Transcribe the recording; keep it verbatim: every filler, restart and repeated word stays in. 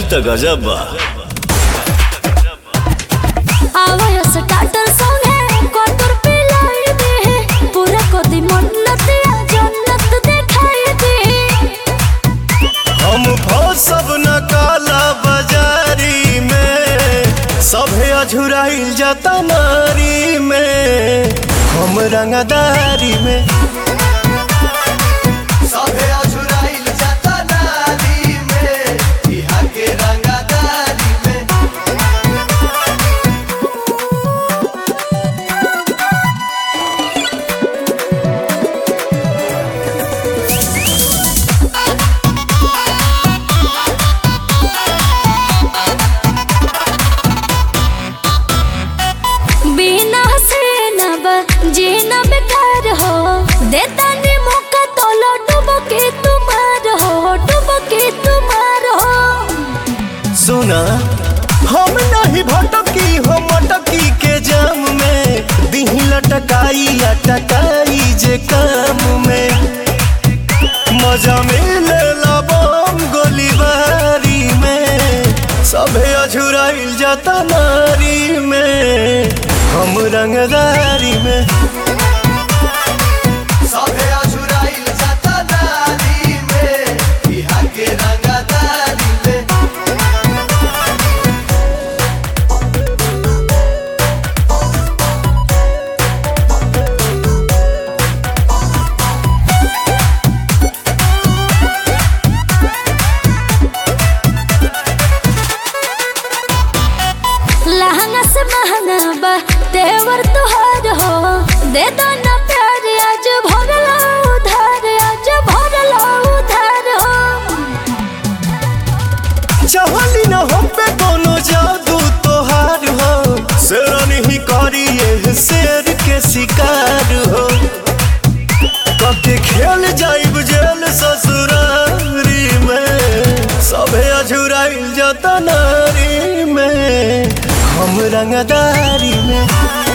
तो गजब बा। आवाया स्टार्टर सॉन्ग है कोतुर पिलाई दे पूरा कोदी मन्नत या जन्नत दिखाई दे। हम सब न काला बाजारी में सभे अझुराइल जाता नारी में हम रंगदारी में सभे अझुराइल जाता नारी में इहा के रंगदारी में। बिना से न जीना बेकार हो देता ने मौका तो लो डूबो के तुम्हार हो डूबो के तुम्हार हो। सुना हम नहीं भटकी हो मटकी के जाम में दिही लटकाई अटकाई जे काम में मजा मिले बम गोलीबारी में सभे अझुराइल जाता नारी में हम रंगदारी में सभे अझुराइल जाता नारी में इहा के रंगदारी में। लहंगा से महंगा बा तेवर तुहार हो दे दो ना प्यार आज भरला उधार आज भरला उधार हो। चाहली न हम पे कोनो जादू तोहार हो शेरन ही करी ये शेर के शिकार हो कके खेल जाइब जेल ससुरारी में सभे अझुराइल जाता नारी में हम रंगदारी में।